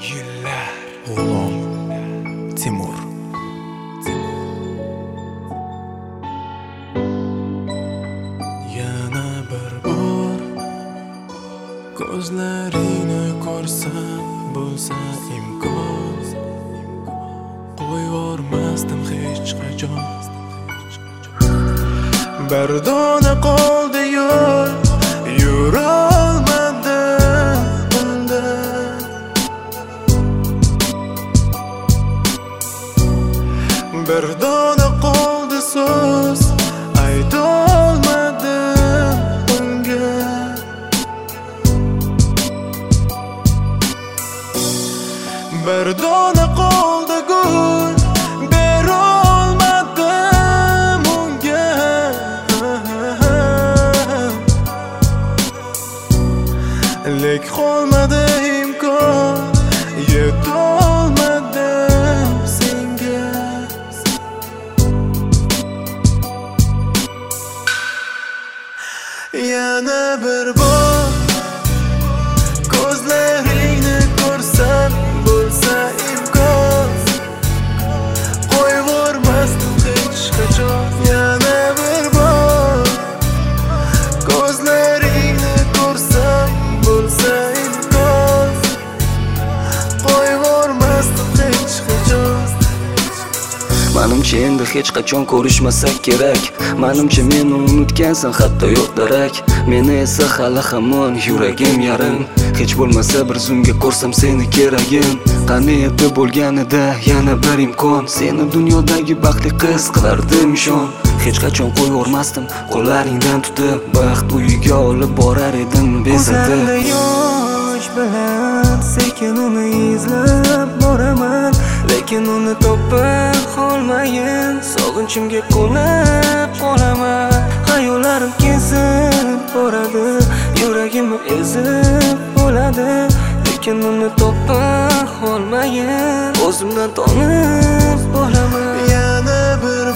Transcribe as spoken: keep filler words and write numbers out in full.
Yillar G'ulom Timur. Yana bir bor ko'zlaringni ko'rsam bo'lsa imkon, qo'yvormasdim hech qachon. Bir dona qoldi yo'l, yurolmadim unda. Bir dona qoldi so'z, aytolmadim unga. Bir dona qoldi gul, berolmadim unga. Lek qolmadi imkon, yetolmadim senga. Yana bir bor ko'zlaringni ko'rsam bo'lsa imkon, qo'yvormasdim hech qachon. Yana bir bor ko'zlaringni ko'rsam bo'lsa imkon, qo'yvormasdim hech qachon. Menimcha endi hech qachon ko'rishmasak kerak. Menimcha meni unutgansan, hatto yo'q darak. Meni esa hali hamon yuragim yarim. Hech bo'lmasa bir zumga ko'rsam seni keragim. Qani edi bo'lganida yana bir imkon, seni dunyodagi baxtli qiz qilardim ishon. Hech qachon qo'yvormasdim qo'llaringdan tutib, baxt uyiga olib borar edim bezatib. Ko'zlarimda yosh bilan sekin uni izlab boraman, lekin uni topib qolmayin, sog'inchimga qo'nib qolaman. Xayollarim kezib boradi, yuragimni ezib bo'ladi, lekin uni topib qolmayin, o'zimdan tonib qolaman. Yana bir